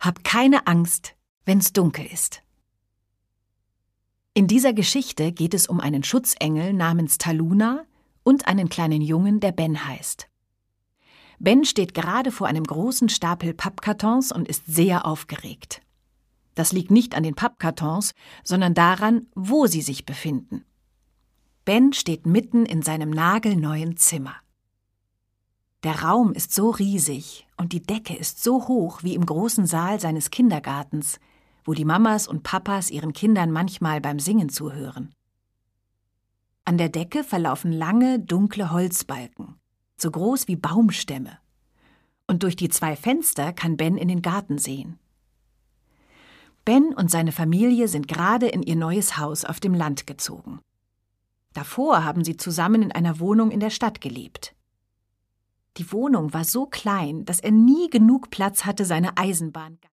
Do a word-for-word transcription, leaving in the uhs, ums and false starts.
Hab keine Angst, wenn's dunkel ist. In dieser Geschichte geht es um einen Schutzengel namens Taluna und einen kleinen Jungen, der Ben heißt. Ben steht gerade vor einem großen Stapel Pappkartons und ist sehr aufgeregt. Das liegt nicht an den Pappkartons, sondern daran, wo sie sich befinden. Ben steht mitten in seinem nagelneuen Zimmer. Der Raum ist so riesig und die Decke ist so hoch wie im großen Saal seines Kindergartens, wo die Mamas und Papas ihren Kindern manchmal beim Singen zuhören. An der Decke verlaufen lange, dunkle Holzbalken, so groß wie Baumstämme. Und durch die zwei Fenster kann Ben in den Garten sehen. Ben und seine Familie sind gerade in ihr neues Haus auf dem Land gezogen. Davor haben sie zusammen in einer Wohnung in der Stadt gelebt. Die Wohnung war so klein, dass er nie genug Platz hatte, seine Eisenbahn